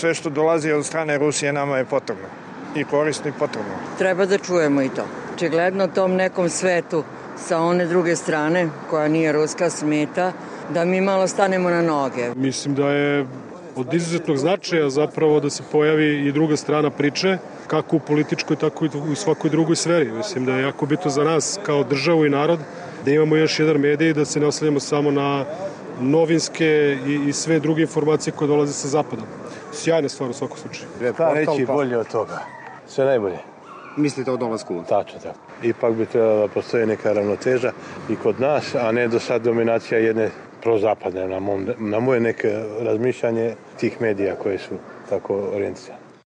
sve što dolazi od strane Rusije nama je potrebno. I korisno i potrebno. Treba da čujemo i to. Očigledno tom nekom svetu sa one druge strane, koja nije ruska, smeta, da mi malo stanemo na noge. Mislim da je od izuzetnog značaja zapravo da se pojavi i druga strana priče, kako u političkoj, tako i u svakoj drugoj sferi. Mislim da je jako bitno za nas kao državu i narod da imamo još jedan medij, da se ne oslanjamo samo na novinske i sve druge informacije koje dolaze sa zapada. Sjajna stvar u svakom slučaju. Pa reći bolje od toga. Sve najbolje. Mislite o dolasku? Tačno tako. Ipak bi trebala da postoji neka ravnoteža i kod nas, a ne do sad dominacija jedne prozapadne, na moje neke razmišljanje tih medija koje su tako orijentisane.